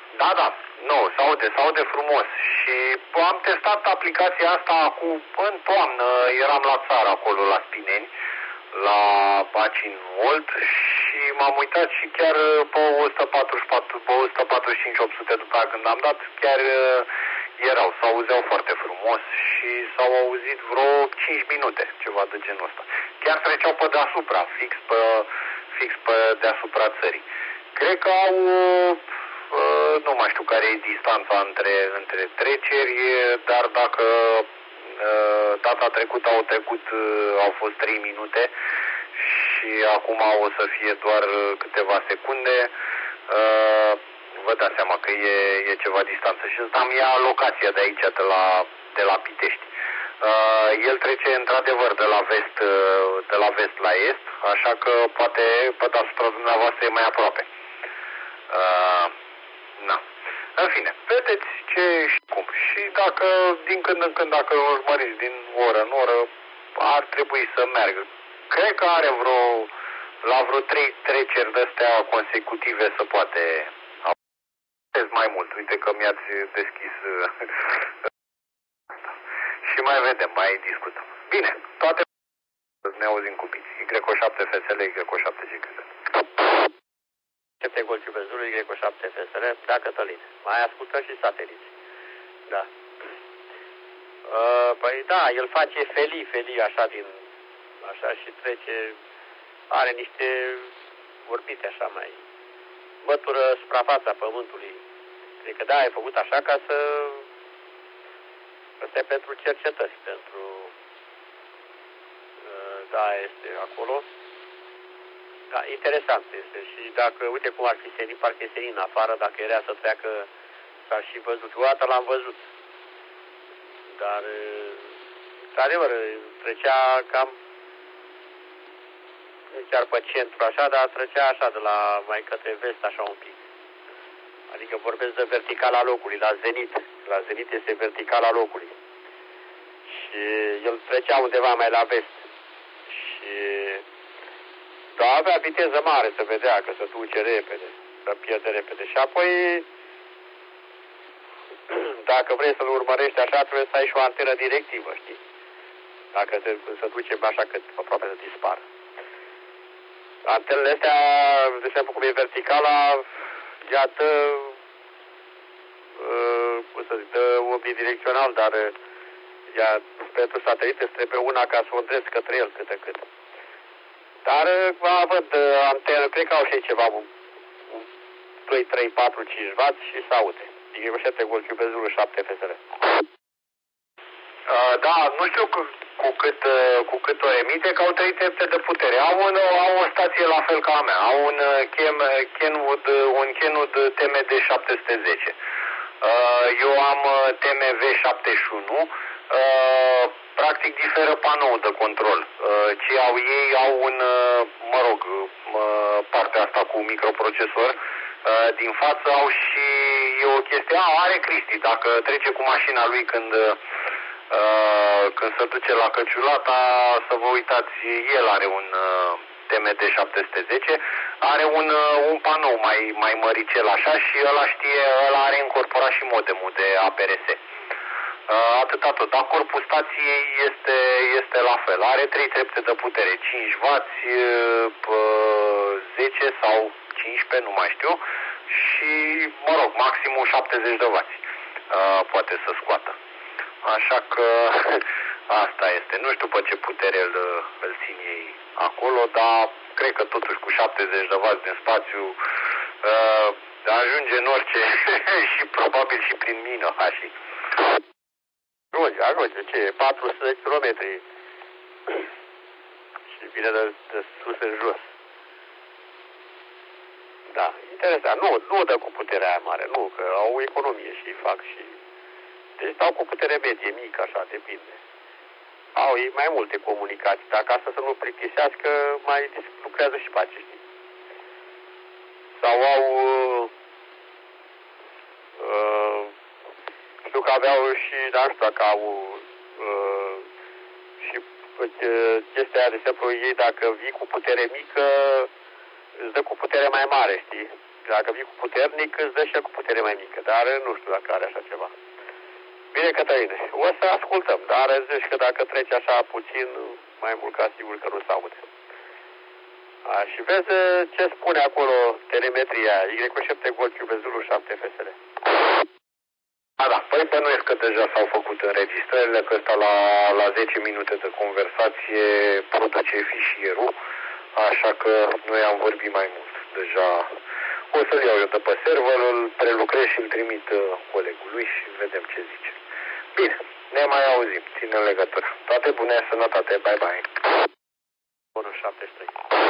Da, da, nu, se aude frumos și am testat aplicația asta în toamnă, eram la țară acolo la Spineni, la Bacin Olt și m-am uitat și chiar pe 144, pe 145-800 după aia când am dat, chiar s-auzeau foarte frumos și s-au auzit vreo 5 minute, ceva de genul ăsta. Chiar treceau pe deasupra, fix pe deasupra țării. Cred că au, nu mai știu care e distanța între treceri, dar dacă data trecută au fost 3 minute și acum o să fie doar câteva secunde, vă dați seama că e ceva distanță. Și ăsta mi ia locația de aici, de la Pitești. El trece într-adevăr de la vest la est, așa că poate pe deasupra dumneavoastră e mai aproape. Na. În fine, vedeți ce și cum. Și dacă, din când în când, dacă îl urmăriți din oră în oră, ar trebui să meargă. Cred că are la vreo 3 treceri de-astea consecutive să poate mai mult. Uite că mi-ați deschis și mai vedem, mai discutăm. Bine, toate ne auzim cu bici. Y7 FSL, Y7 GKZ. Cepte Golciu Bezului, Y7 FSL, da, Cătălin. Mai ascultă și sateliți. Da. Păi da, el face felii așa și trece, are niște orbite așa mai, mătură suprafața pământului. Cred că da, ai făcut așa ca să, asta e pentru cercetări, da, este acolo. Da, interesant este și dacă, uite cum ar fi senin, parcă e senin în afară, dacă era să treacă, s-ar și văzut. O dată l-am văzut, dar, într-adevăr, trecea cam, nu chiar pe centru așa, dar trecea așa de la mai către vest așa un pic. Adică vorbesc de verticala locului, la zenit. La zenit este verticala locului. Și el trecea undeva mai la vest. Și da, avea viteză mare, se vedea că se duce repede, se pierde repede. Și apoi, dacă vrei să-l urmărești așa, trebuie să ai și o antenă directivă, știi? Dacă se duce așa cât aproape să dispară. Antenele astea, de exemplu cum e verticala, ea cum să zic, dă omnidirecțional, dar ea, pentru satelite trebuie una ca să o îndreți către el cât de cât. Dar văd antenă, cred că au și ceva 2, 3, 4, 5 W și se aude. Y7 Golciu Bezulu 7 FSR. Da, nu știu cu cât o emite, că au 3 trepte de putere. Au o stație la fel ca a mea. Au un Kenwood TMD 710. Eu am TMV 71. Practic diferă panoul de control. Ce au ei au partea asta cu microprocesor. Din față au și o chestie. Are Cristi, dacă trece cu mașina lui când se duce la Căciulata, să vă uitați, el are un TMD 710, are un panou mai măricel așa și ăla are incorporat și modemul de APRS. Atâta tot, dar corpul stației este la fel, are 3 trepte de putere, 5W, 10 sau 15, nu mai știu, și, mă rog, maximum 70 de W poate să scoată. Așa că asta este. Nu știu pe ce putere îl țin ei acolo, dar cred că totuși cu 70 de W din spațiu ajunge în orice și probabil și prin mină, și. Ajunge, ce e? 400 km și vine de sus în jos. Da, interesant. Nu dă cu puterea aia mare, nu, că au economie și fac și... Deci dau cu putere medie, mică, așa, depinde. Au ei mai multe comunicații, dar ca să nu plictisească, mai lucrează și pe aceștia. Sau au... știu că aveau și, dar nu știu dacă au și chestia aia, de exemplu, ei dacă vii cu putere mică, îți dă cu putere mai mare, știi? Dacă vii cu puternic, îți dă și el cu putere mai mică, dar nu știu dacă are așa ceva. Bine, Cătăline, o să ascultăm, dar zici că dacă trece așa puțin, mai mult ca sigur că nu se aude. Și vezi ce spune acolo telemetria Y7 Golf Iube Zulu 7 FSL. Da, păi bănuiesc că deja s-au făcut înregistrările, că ăsta la 10 minute de conversație produce fișierul, așa că noi am vorbit mai mult. Deja o să-l iau eu de pe server, îl prelucrez și îl trimit colegului și vedem ce zice. Bine, ne mai auzim, țin în legătură. Toate bune, sănătate, bye bye. 173.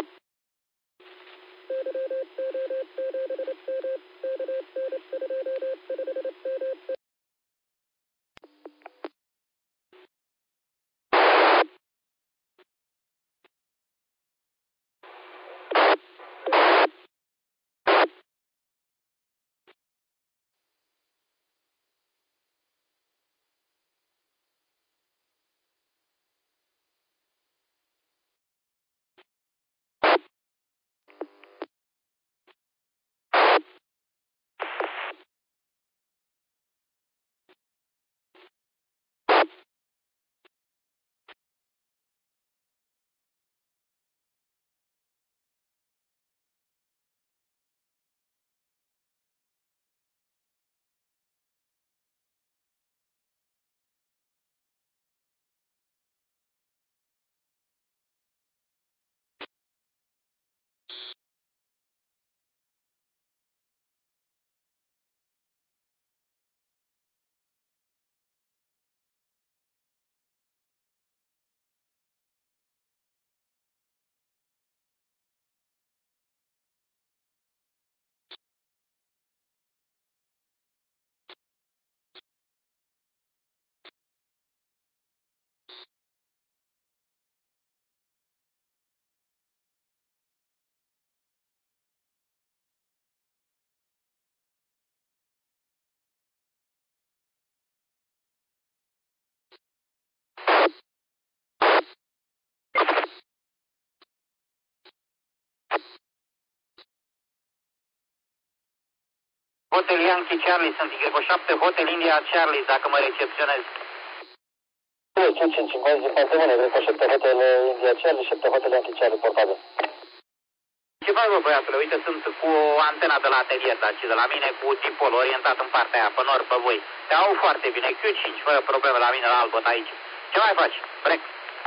Hotel Yankee Charlie, sunt Y7, Hotel India Charlie, dacă mă recepționez. 550 din parte bună, Y7 Hotel India Charlie, 7 Hotel Yankee Charlie, portabil. Ce faci, bă, băiatule? Uite, sunt cu o antena de la atelier, dar și de la mine cu dipol orientat în partea aia, pe nord, pe voi. Te au foarte bine, Q5, fără probleme la mine, la Albot, aici. Ce mai faci? Brec.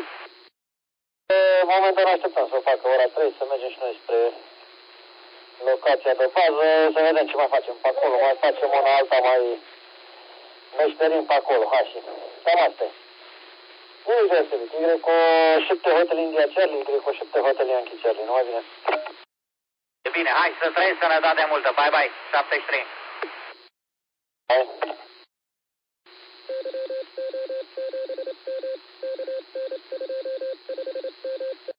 Momentan așteptăm să o facă ora 3, să mergem și noi spre locația de fază, să vedem ce mai facem pe acolo, mai facem una alta, mai meșterim pe acolo, hai și cam asta e. Nu-i deosebit, Y7 Hotel India Charlie, Y7 Hotel Yankee Charlie, nu mai bine. E bine, hai să trăiești sănătate multă, bye bye, 73. Hai.